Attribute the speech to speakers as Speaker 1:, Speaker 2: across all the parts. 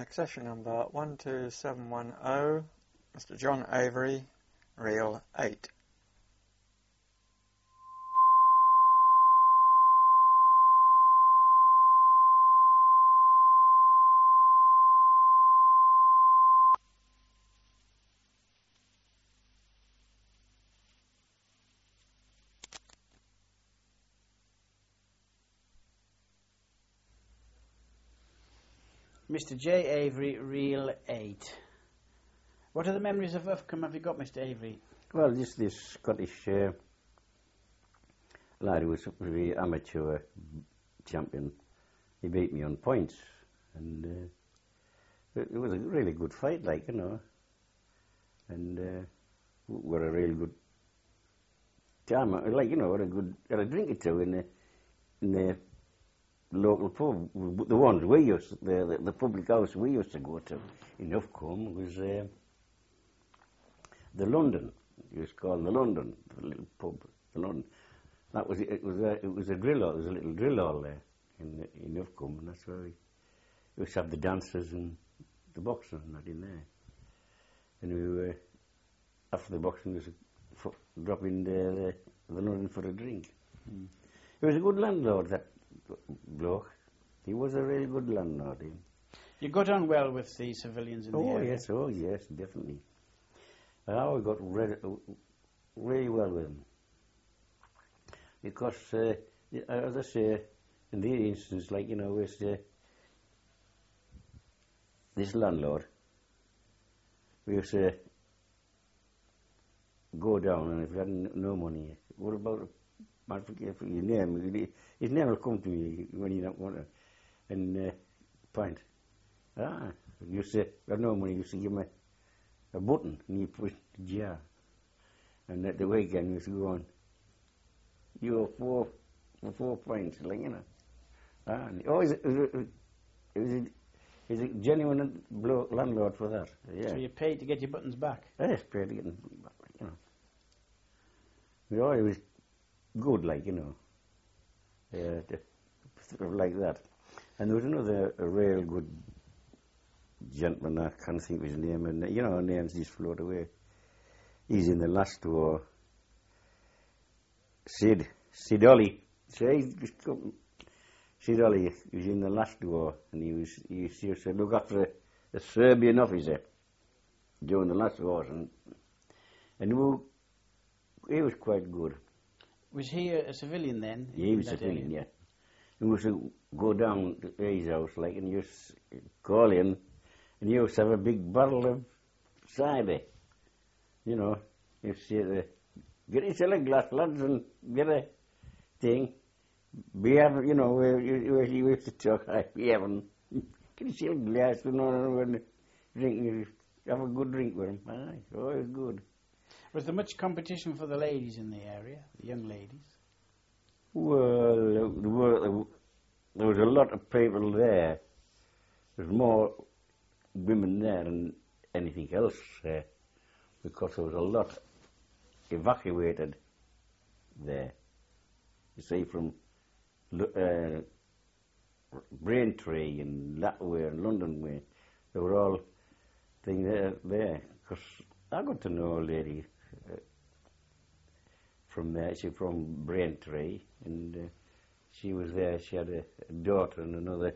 Speaker 1: Accession number 12710, Mr. John Avery, reel 8.
Speaker 2: Mr. J. Avery, reel 8. What are the memories of Ufcombe have you got, Mr. Avery?
Speaker 3: Well, just this Scottish lad who was the amateur champion. He beat me on points, and it was a really good fight, like, you know, and we were a really good time, like, you know, had a drink or two in the local pub. The ones we used, the public house we used to go to in Ufcombe was the London. It was called the London, the little pub, the London. That was it. Was a drill hall. There was a little drill hall there in Ufcombe, and that's where we used to have the dancers and the boxing and that in there. And we were, after the boxing, was drop in the London for a drink. Mm. He was a good landlord, that bloke. He was a really good landlord.
Speaker 2: You got on well with the civilians in the area?
Speaker 3: Oh yes, definitely. I got really well with them. Because, as I say, in this instance, like, you know, it's this landlord, we used to go down, and if we had no money, what about your name? His name will come to me when you don't want to. And point. You say, I had no money, you used to give me a button, and you put it in the jar. And at the weekend, we used to go on, you were 4 points, like, you know. He's a genuine landlord for that. Yeah.
Speaker 2: So you paid to get your buttons back?
Speaker 3: Yes, paid to get them back, you know. But he was good, like, you know, like that. And there was another real good gentleman, I can't think of his name, and, you know, names just float away. He's in the last war. Sid Ollie. Sid Ollie was in the last war, and he used to look after a Serbian officer during the last wars, and he was quite good.
Speaker 2: Was he a civilian then?
Speaker 3: He was a civilian, yeah. He used to go down to his house, like, and used to call him, and he used to have a big bottle of cider, you know. He used to say, get yourself a glass, lads, and get a thing. Be having, you know, we used to talk, be having, get yourself a glass, you know, and drink, have a good drink with him. It was good.
Speaker 2: Was there much competition for the ladies in the area, the young ladies?
Speaker 3: Well, there was a lot of people there. There's more women there than anything else there, because there was a lot evacuated there. You see, from Braintree and that way and London way, they were all things there. Because I got to know a lady from there. She from Braintree, and she was there. She had a daughter and another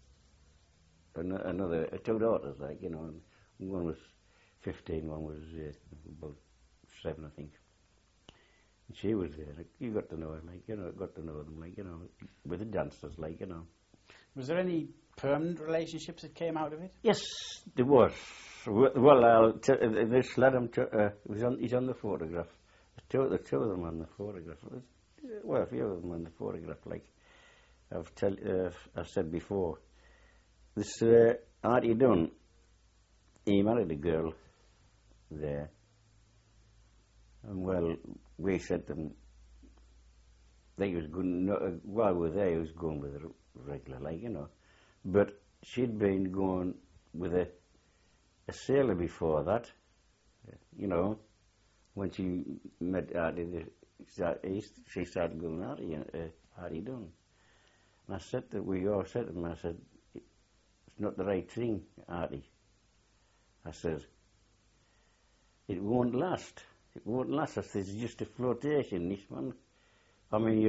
Speaker 3: two daughters, like, you know. And one was 15, one was about 7, I think. And she was there. Like, you got to know her, like, you know, got to know them, like, you know, with the dancers, like, you know.
Speaker 2: Was there any permanent relationships that came out of it?
Speaker 3: Yes, there was. Well, I'll this lad, he's on the photograph. The two of them on the photograph. Well, a few of them on the photograph, like I've said before. This Artie Dunn, he married a girl there. And, well, we said to him, they was good, while we were there, he was going with her regular, like, you know. But she'd been going with a sailor before that, you know. When she met Artie, she started going Artie Dunn. And I said that we all said to him, I said, it's not the right thing, Artie. I said, it won't last. It won't last. I said, it's just a flotation, this one. I mean,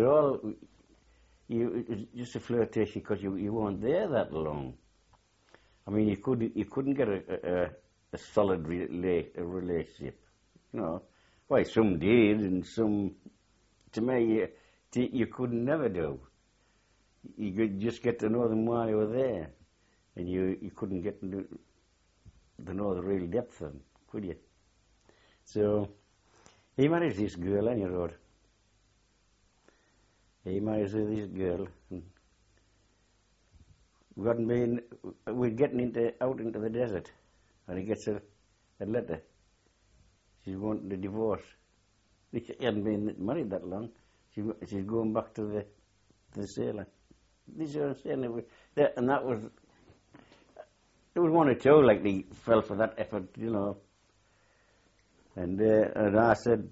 Speaker 3: it's just a flirtation because you weren't there that long. I mean, you couldn't get a solid relationship, you know. Why, some did, and some, to me, you could never do. You could just get to know them while you were there, and you couldn't get to know the real depth of them, could you? So, he marries this girl on your road. He marries this girl, and we're getting out into the desert, and he gets a letter. She's wanting a divorce. She hadn't been married that long. She's going back to the sailor. This is what I'm saying. And that was, there was one or two like they fell for that effort, you know. And I said,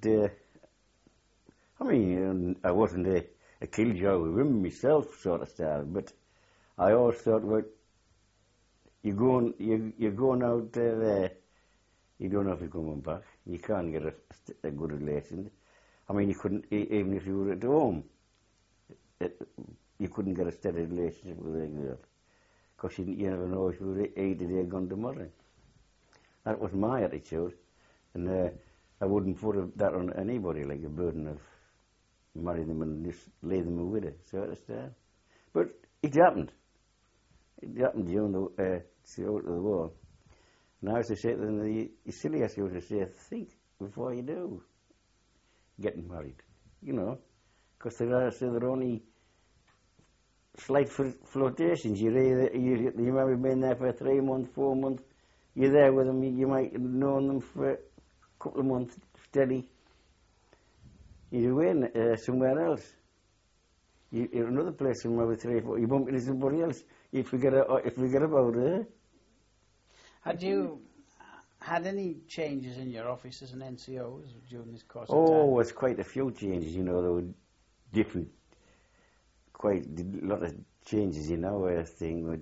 Speaker 3: I mean, I wasn't a killjoy with him myself, sort of style, but I always thought, well, you're going out there, you don't know if you're coming back. You can't get a good relation. I mean, you couldn't, even if you were at home, you couldn't get a steady relationship with a girl, because you never know if you were 8 today gone tomorrow. That was my attitude, and I wouldn't put that on anybody, like a burden of marry them and just lay them a widow, so to say. But it happened. It happened during the war. And I used to say to them, the silliest you to say, think before you do getting married, you know, because there are only slight flotations. You might have been there for 3 months, 4 months. You're there with them. You might have known them for a couple of months steady. You're away somewhere else. You're another place somewhere with 3 or 4. You bump into somebody else. You forget about her.
Speaker 2: Had you had any changes in your office as an NCO during this course of
Speaker 3: time?
Speaker 2: Oh,
Speaker 3: there was quite a few changes, you know. There were different, quite a lot of changes in our thing.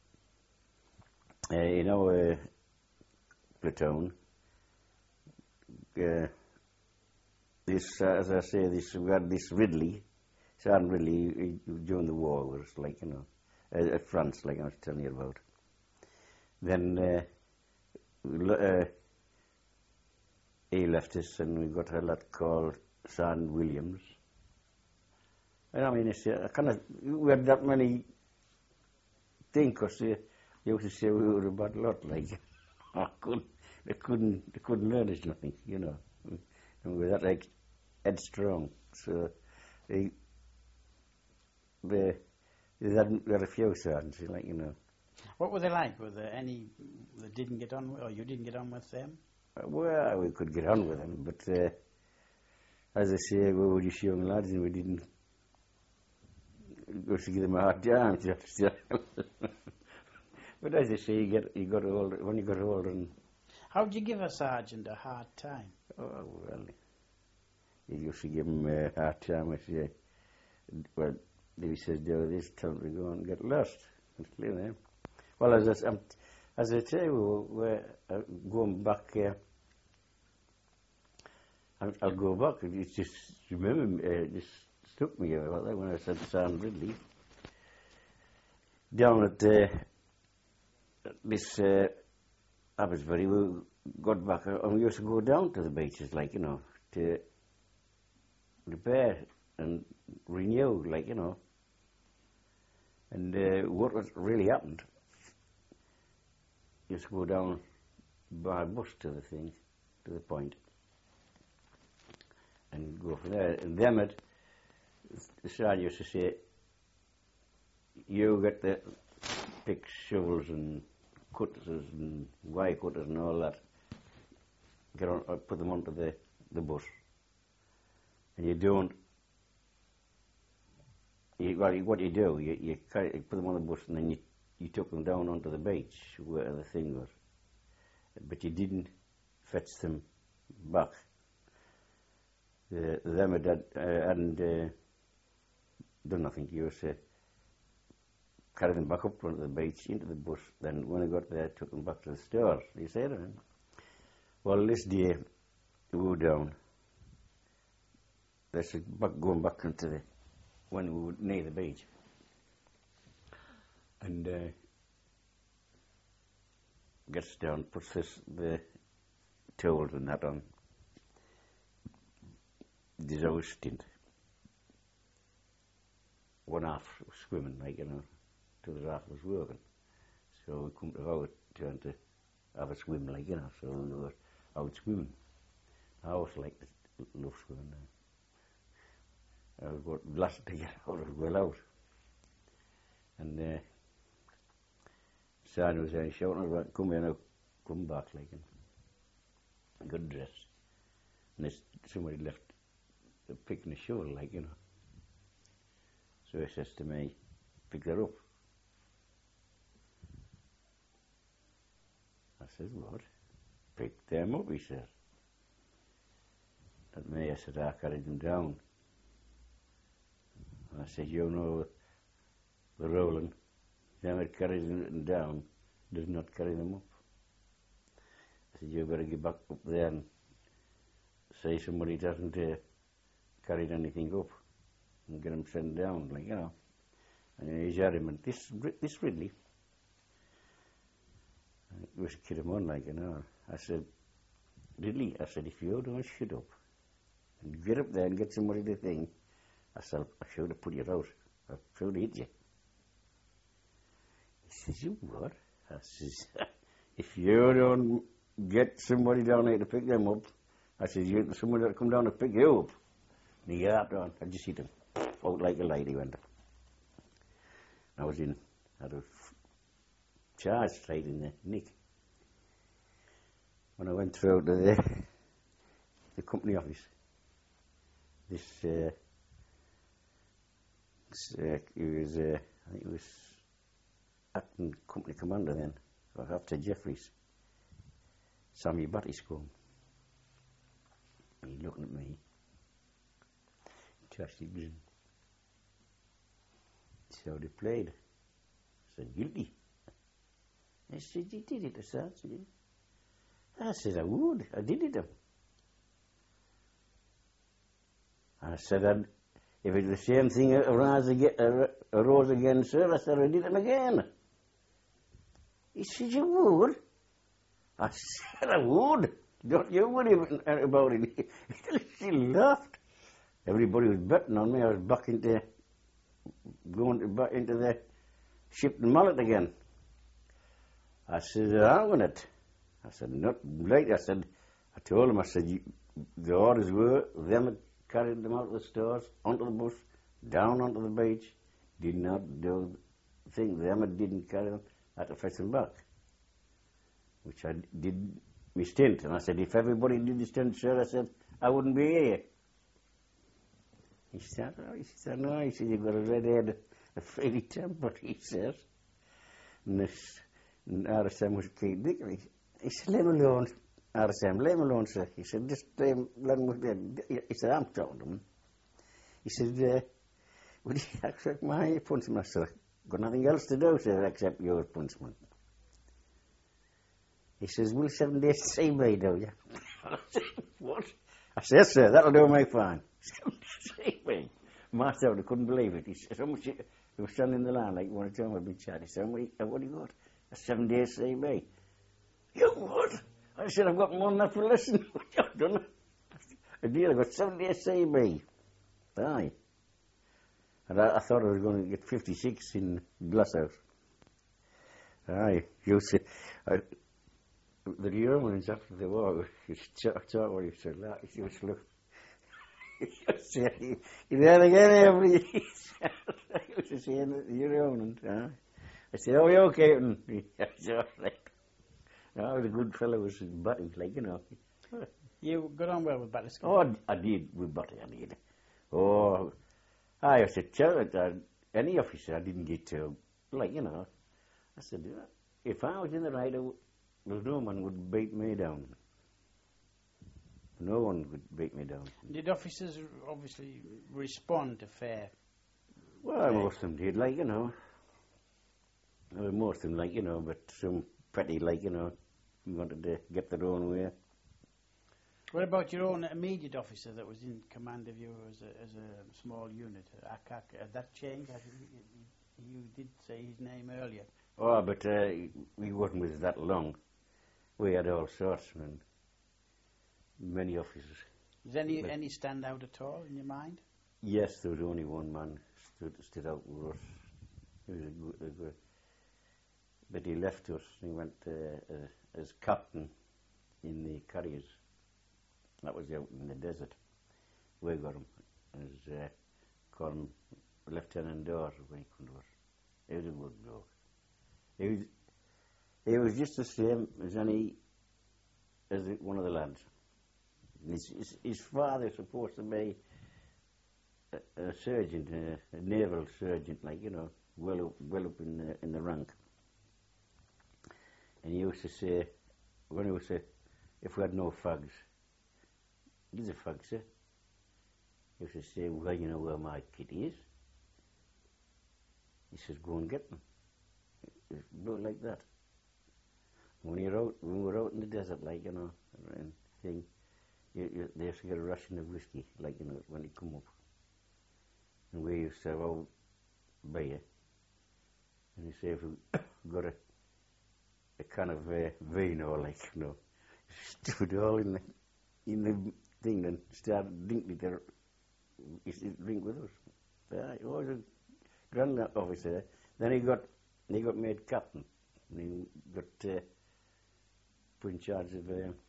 Speaker 3: In our platoon, this, as I say, we had this Ridley, Sergeant Ridley, during the war was like, you know, at France, like I was telling you about. Then he left us, and we got a lad called Sergeant Williams. And I mean, it's we had that many things, because they used to say we were a bad lot, like, they couldn't learn us nothing, you know. And we were that, like, headstrong. So they had a few sergeants, like, you know.
Speaker 2: What were they like? Were there any that didn't get on with, or you didn't get on with them?
Speaker 3: Well, we could get on with them, but as I say, we were just young lads, and we didn't go to give them a hard time. But as I say, you got older. When you got older, and
Speaker 2: how would you give a sergeant a hard time?
Speaker 3: Oh well, you used to give him a hard time. I say, well, he says, "Do this, tell him to go and get lost." You know? Well, as I say, we're going back. I'll go back. It's just, remember, it just struck me about that when I said Sergeant Ridley. Down at this Abbotsbury, we got back, and we used to go down to the beaches, like, you know, to repair and renew, like, you know. And what was really happened, used to go down by bus to the thing, to the point, and go from there. And them at the sergeant used to say, you get the picks, shovels and cutters and wire cutters and all that, get on, put them onto the bus. And you don't, what you do, you put them on the bus, and then you took them down onto the beach where the thing was. But you didn't fetch them back. Them hadn't done nothing. You say, carried them back up to the beach, into the bush. Then when I got there, I took them back to the store. He said, well, this day, we were down. They said, going back into when we were near the beach. And gets down, puts the towels and that on. There's our stint. One half was swimming, the other half was working. So we come to our turn to have a swim, so we were out swimming. I was like to love swimming now. I was got blasted to get out as well out. And Son was there shouting about, come here now, come back, good dress. And somebody left a pick in the shore, So he says to me, pick her up. I says, what? Pick them up, he says. At me, I said, I carried them down. And I said, you know, the rolling, them that carries them down does not carry them up. I said, you better get back up there and say somebody doesn't carry anything up and get them sent down, And he's adamant, this Ridley. It was kid him on, I said, Ridley, I said, if you don't shut up and get up there and get somebody to think, I should have put you out. I should have hit you. He says, you what? I says, if you don't get somebody down here to pick them up, I says, somebody will come down to pick you up. And he got on. I just hit him. Out like a light he went. I was had a charge straight in the neck. When I went through to the company office, he was, I think he was acting company commander then, after Jeffries. Sammy Batty's come. He looking at me. Trashy grin. So they played. I said, guilty. I said, you did it, sir. I said, I would. I did it. I said, if it's the same thing arose again, sir, I said, I did it again. He said, you would? I said, I would. Don't you worry about it. He laughed. Everybody was betting on me. I was back going back into the ship and mullet again. I said, I'm on it. I said, not right. I told him, I said, the orders were, them had carried them out of the stores, onto the bus, down onto the beach, did not do the thing. Them that didn't carry them, I had to fetch them back. Which I did my stint. And I said, if everybody did the stint, sir, I said, I wouldn't be here. He said, no, he said, you've got a red head, a fairy temper, he says. And RSM was Kate Dickery. He said, let me alone, RSM, let me alone, sir. He said, just let him with me. He said, I'm talking to him. He said, would you accept my punishment, sir? Got nothing else to do, sir, except your punishment. He says, will 7 days say me, do you? I said, what? I said, yes, sir, that'll do me fine. 7 days say me. Master couldn't believe it. He said, how much? He was standing in the line like one time I'd been chatting. He said, what do you got? 7 days say me. You what? I said, I've got more than that for listen. I've done it. I did, I got 7 days say me. Aye. And I thought I was going to get 56 in Glasshouse. Aye. You see, the Germans after the war, he thought what he said, he was look. He did again every year. He was saying that the Germans, I said, oh, you okay? I said, all right. No, the good fellow was Batty,
Speaker 2: You got on well with Batty?
Speaker 3: Oh, I did with Batty, I did. Oh, I said, tell it, any officer I didn't get to, I said, if I was in the right, no one would beat me down. No one would beat me down.
Speaker 2: Did officers obviously respond to fair?
Speaker 3: Well, most of them did, Most of them, like, you know, but some petty, like, you know, wanted to get their own way.
Speaker 2: What about your own immediate officer that was in command of you as a small unit, ACAC? Has that changed? You did say his name earlier.
Speaker 3: Oh, but we wasn't with us that long. We had all sorts, and many officers.
Speaker 2: Does any stand out at all in your mind?
Speaker 3: Yes, there was only one man stood out with us. He was a good, but he left us. He went as captain in the carriers. That was out in the desert. We got him as called him Lieutenant Dawes when he come to us. He was a good bloke. He was just the same as one of the lads. His father's supposed to be a surgeon, a naval surgeon, like, you know, well up in the rank. And he used to say, when he would say, if we had no fags, he's a fag, sir. He used to say, well, you know where my kid is? He says, go and get them. Do it like that. When we were out in the desert, like, you know, and thing, they used to get a ration of whiskey, like, you know, when they come up. And we used to have our beer. And he said, if we got a can of vino, like, you know, stood all in the thing and started drinking there. He used to drink with us. He was a grand officer. Then he got made captain. And he got put in charge of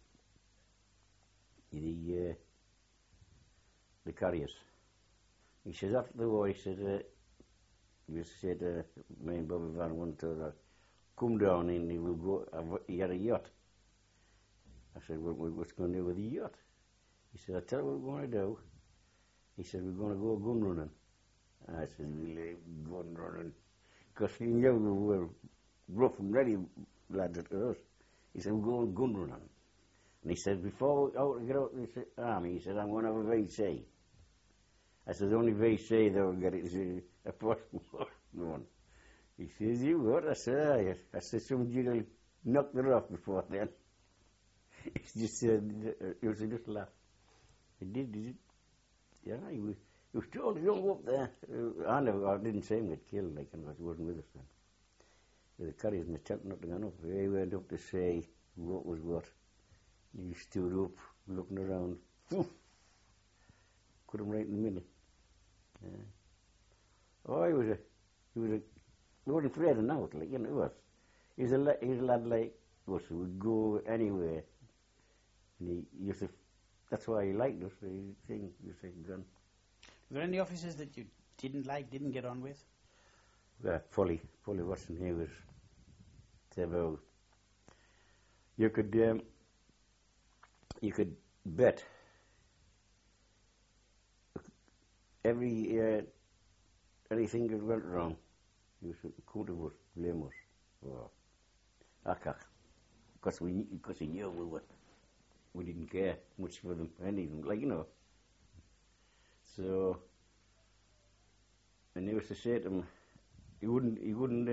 Speaker 3: the carriers. He says, after the war, he said, he said, me and Bobby Van went to come down and he will go, he had a yacht. I said, what's going to do with the yacht? He said, I'll tell you what we're going to do. He said, we're going to go gun running. I said, really, gun running? Because he knew we were rough and ready lads at us. He said, we're going gun running. And he said, before we get out of the army, he said, I'm going to have a VC. I said, the only VC they will get is a post-war one. He says, you what? I said, I said, some jiggle knocked it off before then. He just said, he was just laugh. He did. Yeah, he was told to go up there. I didn't see him get killed, like, because he wasn't with us then. With the carriers in the tent, not going up. He went up to say what was what. He stood up, looking around. Put him right in the middle. Yeah. Oh, he wasn't afraid of out, like, you know, he was. He's a lad like us who would go anywhere. And he used to, that's why he liked us. He used to gun.
Speaker 2: Were there any officers that you didn't like, didn't get on with?
Speaker 3: Polly Watson, he was about, you could bet anything that went wrong, he was come to us, blame us, or ACAC, because he knew we didn't care much for them, anything, like, you know. So, and he used to say to him, he wouldn't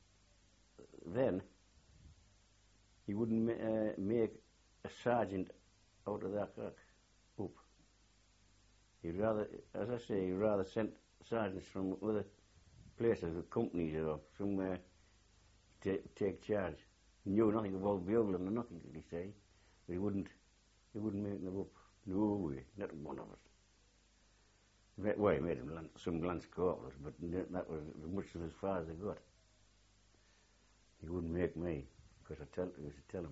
Speaker 3: make a sergeant out of that up. He'd rather, as I say, he'd rather send sergeants from other places, or companies, or somewhere, take charge. He knew nothing about bugling or nothing, did he say? But he wouldn't make them up. No way, not one of us. Well, he made him some glance corporals, but that was much as far as they got. He wouldn't make me, because I used to tell him.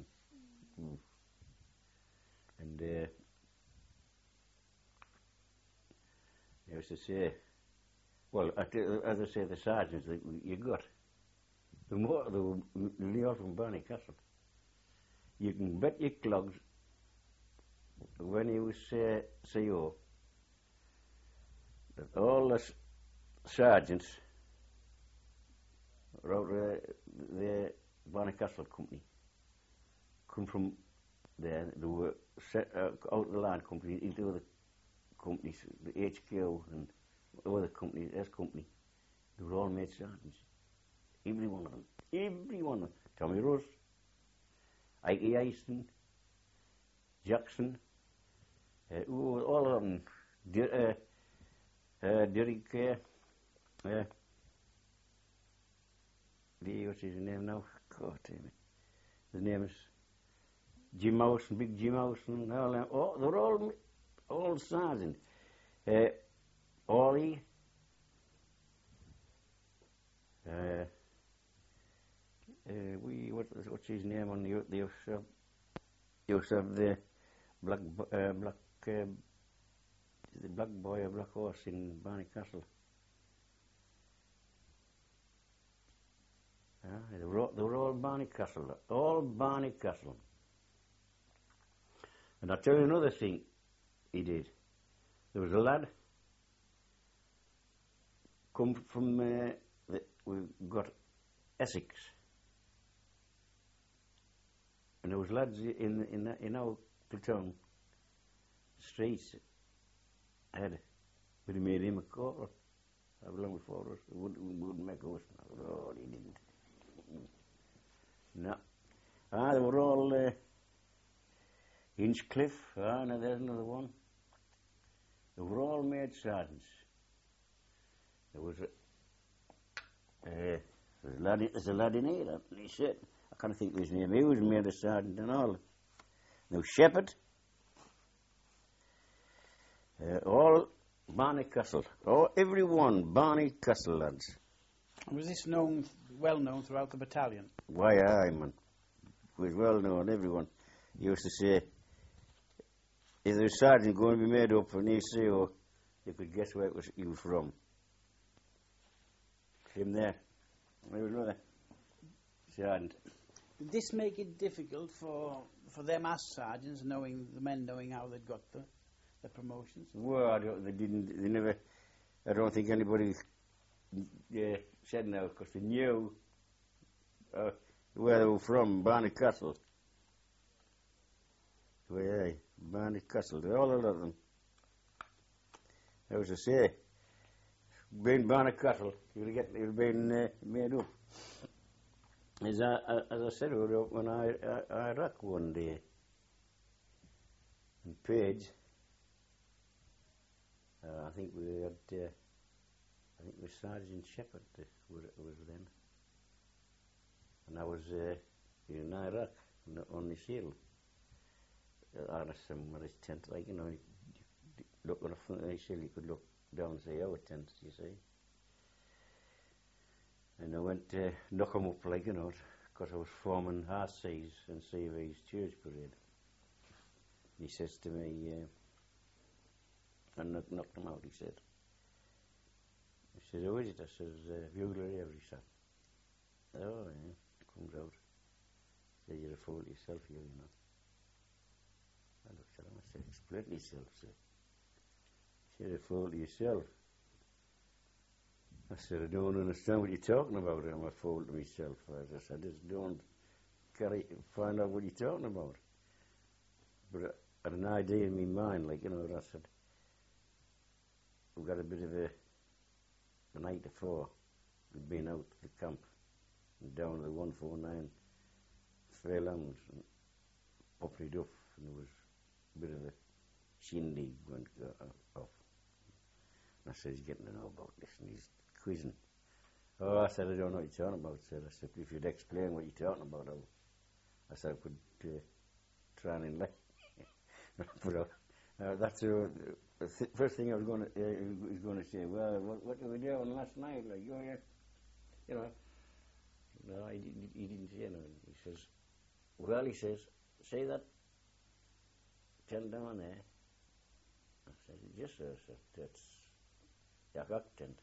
Speaker 3: And I used to say, well, as I say, the sergeants that you got, the Leo from Barney Castle, you can bet your clogs when he was CO that all the sergeants out the Barney Castle company come from there. They were set out of the land company into other companies, the HQ and other companies, S company. They were all made sergeants, every one of them. Everyone. Tommy Rose, Ike Easton, Jackson, all of them. Derek, what's his name now? God damn it. His name is Jim Mawson, Big Jim Mawson, all them. Oh, they're all sergeant. Ollie, what's his name on the used to have the black boy or black horse in Barney Castle. They were all Barney Castle, And I'll tell you another thing he did. There was a lad come from, we got Essex. And there was lads in our platoon, streets, but he made him a corporal. That was long before us. He wouldn't make us. Oh, he didn't. No. They were all Inchcliffe. Now there's another one. They were all made sergeants. There was there's a lad in here, and he said, I can't think of his name, he was made a sergeant and all. Now Shepherd, all Barney Castle, everyone Barney Castle lads.
Speaker 2: Was this well known throughout the battalion?
Speaker 3: Why, aye, man. It was well known, everyone. He used to say, if there's a sergeant going to be made up, and he'd say, oh, you could guess where he was from. Him there. There was another sergeant.
Speaker 2: Did this make it difficult for them as sergeants, the men knowing how they'd got the promotions?
Speaker 3: Well, they never, I don't think anybody said no, because they knew where they were from, Barney Castle. Well, Barney Castle, all of them. As I say, being Barney Castle, you'd been made up. As I said, we were up in Iraq one day, in Page. I think we had, Sergeant Shepherd was then. And I was in Iraq on this hill. I had somewhere his tent, like, look on the front of this hill, you could look down and see our tent, you see. And I went to knock him up, like, because I was forming RC's and CV's church parade. He says to me, I knocked him out, he said, who is it? I says, Bugler Avery, sir. Oh, yeah, comes out. Says, you're a fool yourself, you know. I looked at him, I said, explain yourself, sir. You're a fool yourself. I said, I don't understand what you're talking about. I'm a fool to myself. I said, I just don't find out what you're talking about. But I had an idea in my mind, like, I said, we've got a bit of the night before. We'd been out to the camp and down to the 149 Fairlands and Poppy Duff, and there was a bit of a shindig went off. And I said, he's getting to know about this, and he's quizzing. Oh, I said, I don't know what you're talking about, I said, if you'd explain what you're talking about, I said, I could try and enlighten. But that's the first thing I was going to say. Well, what were we doing last night? Like, no, he didn't say anything. He says, well, he says, say that tent down there. I said, yes, sir. That's your tent.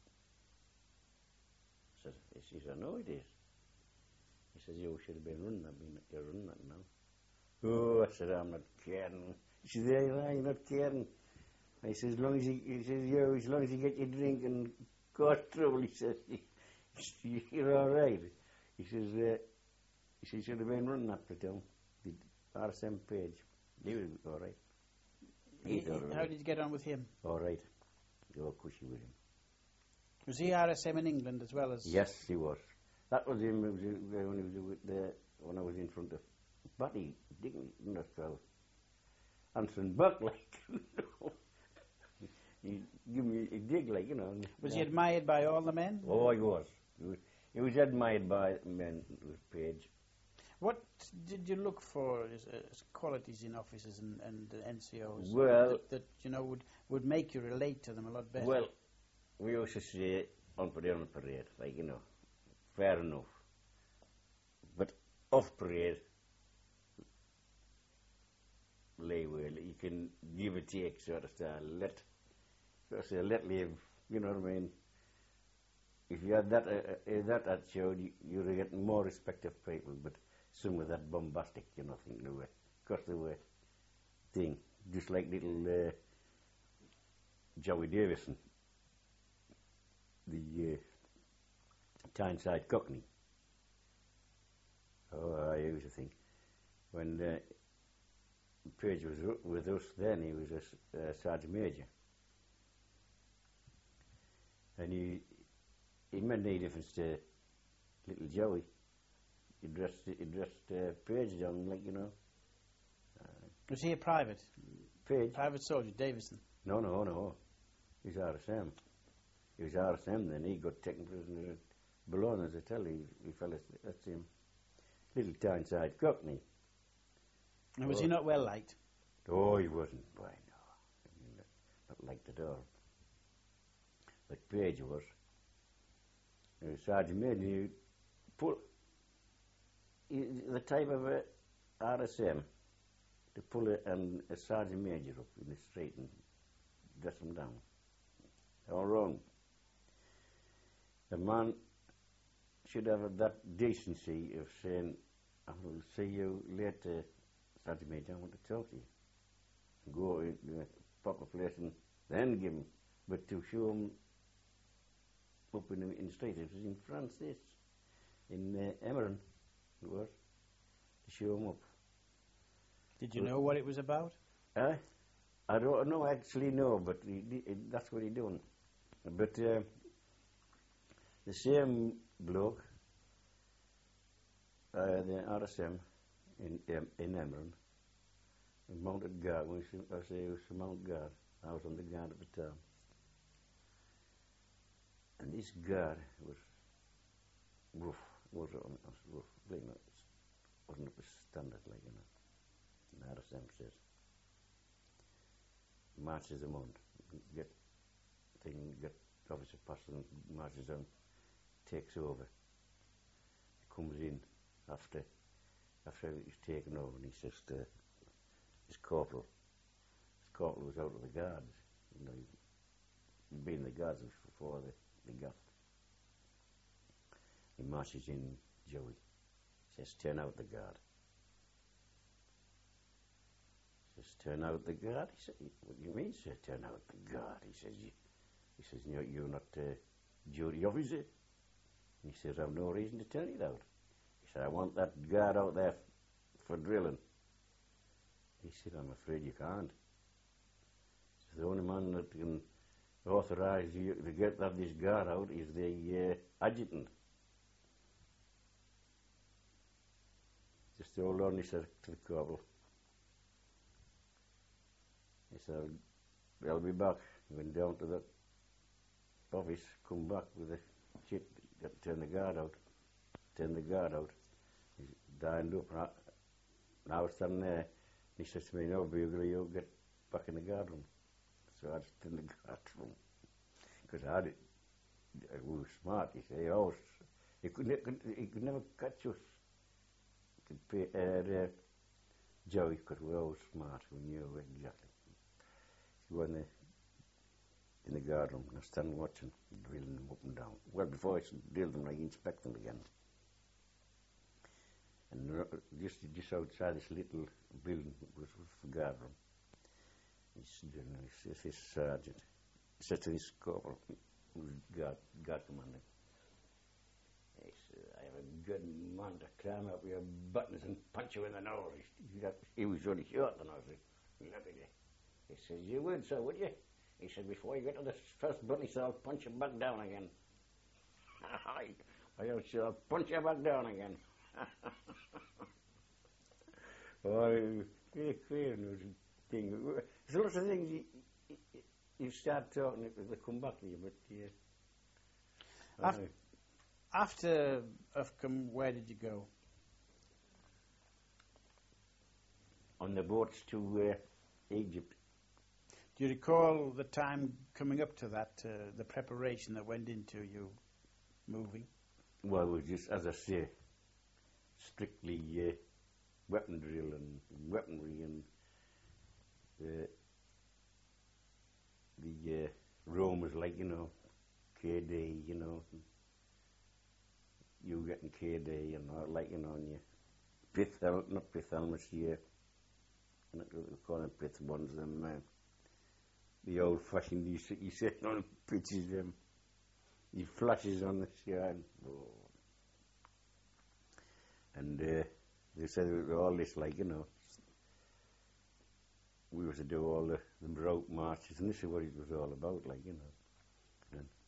Speaker 3: He says, I know it is. He says, you should have been running that. You're running that now. Oh, I said, I'm not caring. He says, yeah, you're not caring. I said, as long as you get your drink and cause trouble, he says, you're all right. He says, you should have been running that platoon. The RSM Page. He was all right.
Speaker 2: How did you get on with him?
Speaker 3: All right. You were cushy with him.
Speaker 2: Was he RSM in England as well as?
Speaker 3: Yes, he was. That was him when he was there, when I was in front of Batty, Dignity, and that's how answering back, like, he give me a dig, like, you know.
Speaker 2: Was he admired by all the men?
Speaker 3: Oh, he was. He was admired by men with Page.
Speaker 2: What did you look for as qualities in officers and NCOs
Speaker 3: Well,
Speaker 2: that you know would make you relate to them a lot better?
Speaker 3: Well, we used to say on parade, like, you know, fair enough. But off parade, leeway, you can give a take, sort of style, let live, you know what I mean? If you had that attitude, you would get more respect of people, but some of that bombastic, you know, thing, the way, because the way thing, just like little Joey Davison, the Tyneside Cockney. Oh, I used to think, when Page was with us then, he was a Sergeant Major. And he made no difference to little Joey. He dressed Page down, like, you know.
Speaker 2: Was he a private?
Speaker 3: Page?
Speaker 2: Private soldier, Davison?
Speaker 3: No. He was RSM. He was RSM then. He got taken prisoner at Boulogne, as I tell you. He fell asleep. That's him. Little Tyneside Cockney.
Speaker 2: And was he not well liked?
Speaker 3: Oh, he wasn't. Why, no. I mean, not liked at all. But Page was. He was Sergeant Major. He pull the type of a RSM to pull a Sergeant Major up in the street and dress him down. All wrong. The man should have that decency of saying, I will see you later, Sergeant Major, I want to talk to you. Go in a proper place and then give him. But to show him up in the street, it was in France, this, in Emeron, it was, to show him up.
Speaker 2: Did you know what it was about?
Speaker 3: I don't know, actually, no, but that's what he done. But the same bloke, the RSM in Emeron, mounted guard. I say he was a mounted guard. I was on the guard at the time. And this guard was rough. Was rough. Like, no, wasn't up to standard, like, you know. And RSM says, marches them on, get officer person, marches on, takes over. He comes in after he's taken over, and he says to his corporal was out of the guards, you know, he'd been in the guards before the gaff. He marches in Joey, says, turn out the guard. Says, turn out the guard? He said, what do you mean, sir, turn out the guard? He says, you're not a duty officer. And he says, I've no reason to turn it out. He said, I want that guard out there for drilling. He said, I'm afraid you can't. He said, the only man that can authorise you to get this guard out is the adjutant. Just hold on, he said to the corporal. He said, I'll be back. He went down to the office, come back with the shit, got to turn the guard out. He's dined up. And I was standing there. He says to me, no, Bugler, you'll get back in the guard room. So I just in the guard room. Because I was smart. He said, he could never catch us. Joey, because we were always smart. We knew exactly. He went in the guard room, and I stand watching, drilling them up and down. Well, before I drilled them, I inspect them again. And just outside this little building was the guard room. He says, this sergeant, he said to this corporal, who's guard commander, he said, I have a good man to climb up your buttons and punch you in the nose. He was really short, the nose. Look at you. He says, you would, sir, would you? He said, before you get to the first button, he said, I'll punch you back down again. I shall punch you back down again. Oh, queer thing. There's lots of things you start talking, they come back to you, but
Speaker 2: After Ufcombe, where did you go?
Speaker 3: on the boats to Egypt.
Speaker 2: Do you recall the time coming up to that, the preparation that went into you moving?
Speaker 3: Well, it was just, as I say, strictly weapon drill and weaponry and the Romans, like, you know, KD, you know, you getting KD and all, like, you know, and you not pith helmets, you call them pith ones, them the old fashioned you sit on pitches, them he flashes on the side. Oh. And they said all this, like, you know, we was to do all the rope marches, and this is what it was all about, like, you know. And